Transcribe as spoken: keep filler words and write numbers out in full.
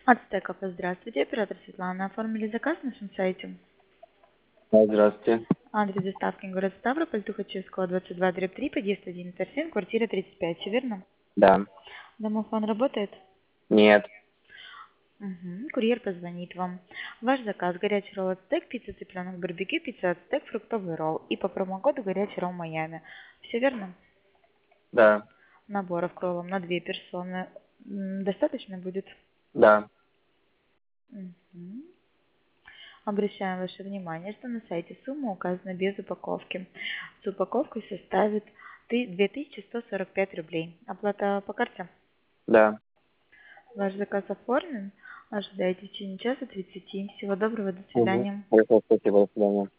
Ацтеков, здравствуйте, оператор Светлана. Оформили заказ на нашем сайте. Да, здравствуйте. Адрес доставки город Ставрополь, Тухачевского, двадцать два, дробь три, подъезд один, этаж семь, квартира тридцать пять, все верно? Да. Домофон работает? Нет. Угу. Курьер позвонит вам. Ваш заказ: горячий ролл ацтек, пицца цыпленок барбекю, пицца ацтек, фруктовый ролл. И по промокоду горячий ролл Майами. Все верно? Да. Наборов к роллам на две персоны. М, Достаточно будет? Да. Угу. Обращаем ваше внимание, что на сайте сумма указана без упаковки. С упаковкой составит две тысячи сто сорок пять рублей. Оплата по карте. Да. Ваш заказ оформлен. Ожидайте в течение часа тридцати. Всего доброго, до Угу. свидания. Хорошо, спасибо, до свидания.